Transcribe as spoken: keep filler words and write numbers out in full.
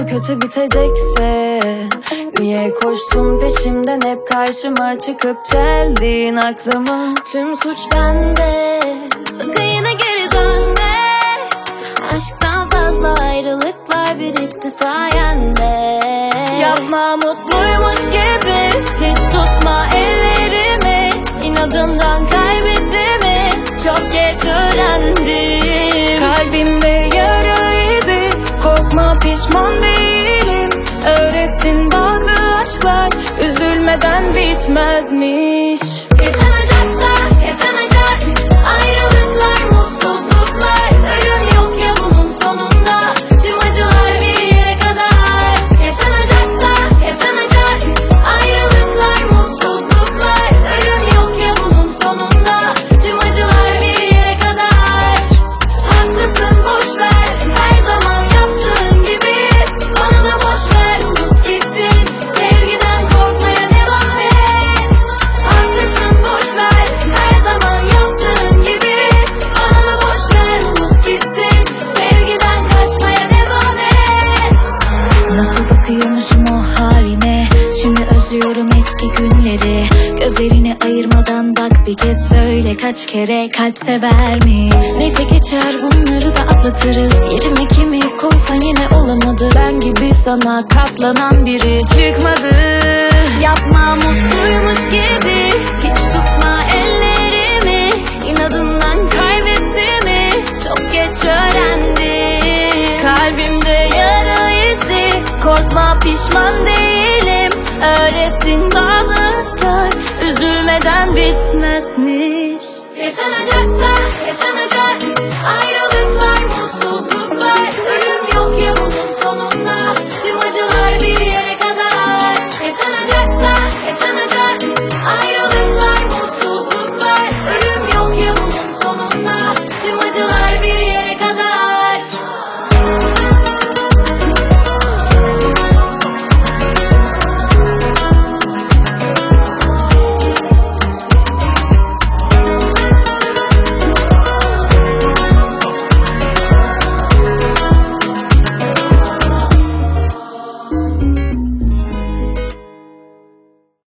ya kötü bitecekse? Niye koştun peşimden, hep karşıma çıkıp çeldin aklımı? Tüm suç bende, sakın yine geri dönme. Aşktan fazla ayrılıklar birikti sayende. Yapma mutluymuş gibi, hiç tutma ellerimi. İnadımdan kaybettiğimi çok geç öğrendim. Kalbimde yara izi, korkma pişman değilim. Öğrettin bazı aşklar üzülmeden bitmezmiş. Yaşanacaksa yaşanacak, ayrılıklar, mutsuzluklar. Ölüm yok ya bunun sonunda, tüm acılar bir yere kadar. Yaşanacaksa yaşanacak, ayrılıklar, mutsuzluklar. Ölüm yok ya bunun sonunda, tüm acılar bir yere kadar. Haklısın, boş ver, her zaman yaptığın gibi. Bana da boş ver, unut gitsin. Sevgiden korkmaya devam et. Haklısın, boş ver, her zaman yaptığın gibi. Bana da boş ver, unut gitsin. Sevgiden kaçmaya devam et. Nasıl bakıyormuşum o haline, şimdi özlüyorum eski günleri. Gözlerini ayırmadan bak, bir kez söyle kaç kere kalp severmiş. Neyse geçer, bunları da atlatırız. Yerime kimi koysan yine olamadı. Ben gibi sana katlanan biri çıkmadı. Yapma mutluymuş gibi, hiç tutma ellerimi. İnadından kaybettiğimi çok geç öğrendim. Kalbimde yara izi, korkma pişman değilim. Öğrettin bazı aşklar üzülmeden bitmezmiş. Yaşanacaksa yaşanacak,